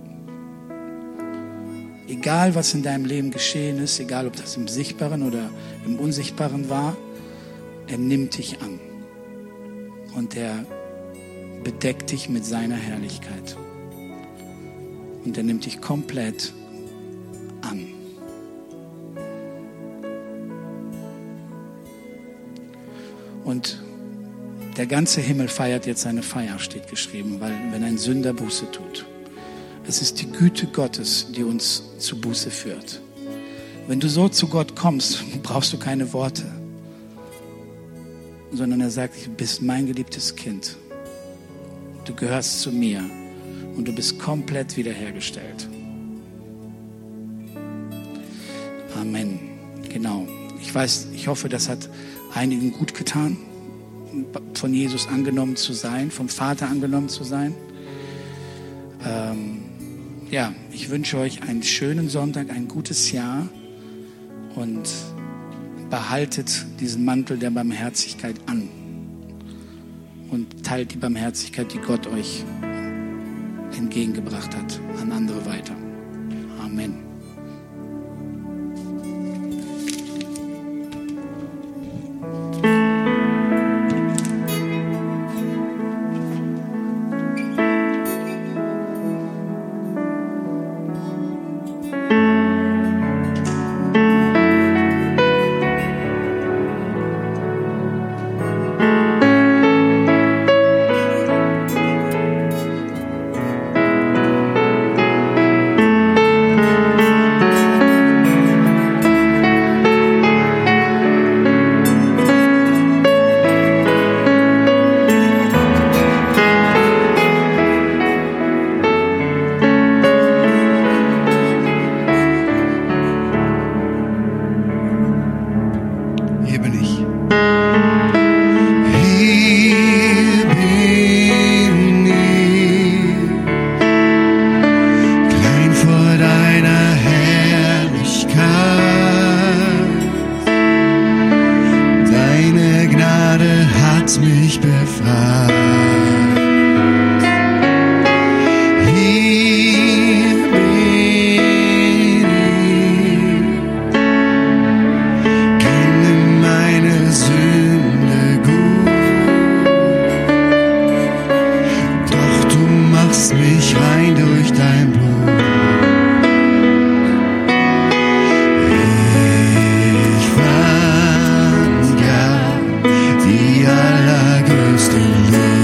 Egal, was in deinem Leben geschehen ist, egal, ob das im Sichtbaren oder im Unsichtbaren war, er nimmt dich an und er bedeckt dich mit seiner Herrlichkeit und er nimmt dich komplett an. Und der ganze Himmel feiert jetzt seine Feier, steht geschrieben, weil wenn ein Sünder Buße tut. Es ist die Güte Gottes, die uns zu Buße führt. Wenn du so zu Gott kommst, brauchst du keine Worte, sondern er sagt, du bist mein geliebtes Kind. Du gehörst zu mir und du bist komplett wiederhergestellt. Amen. Genau. Ich weiß, ich hoffe, das hat einigen gut getan, von Jesus angenommen zu sein, vom Vater angenommen zu sein. Ähm, ja, ich wünsche euch einen schönen Sonntag, ein gutes Jahr und behaltet diesen Mantel der Barmherzigkeit an und teilt die Barmherzigkeit, die Gott euch entgegengebracht hat, an andere weiter. Amen. Die allergrößte Liebe.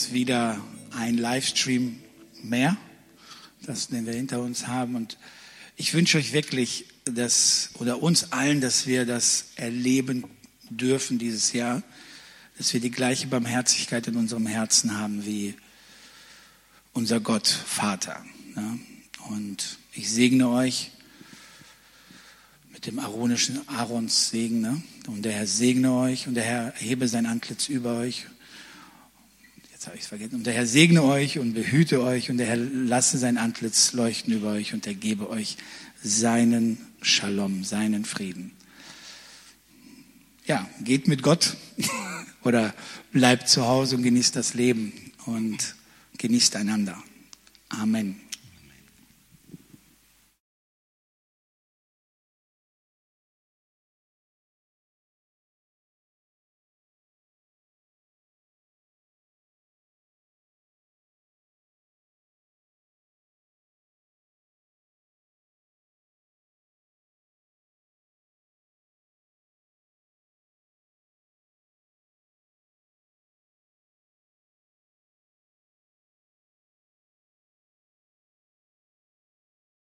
ist wieder ein Livestream mehr, das, den wir hinter uns haben. Und ich wünsche euch wirklich, dass, oder uns allen, dass wir das erleben dürfen dieses Jahr, dass wir die gleiche Barmherzigkeit in unserem Herzen haben wie unser Gott, Vater. Ja? Und ich segne euch mit dem aaronischen Aarons Segen. Ne? Und der Herr segne euch und der Herr erhebe sein Antlitz über euch. Jetzt habe ich es vergessen. Und der Herr segne euch und behüte euch und der Herr lasse sein Antlitz leuchten über euch und er gebe euch seinen Shalom, seinen Frieden. Ja, geht mit Gott oder bleibt zu Hause und genießt das Leben und genießt einander. Amen.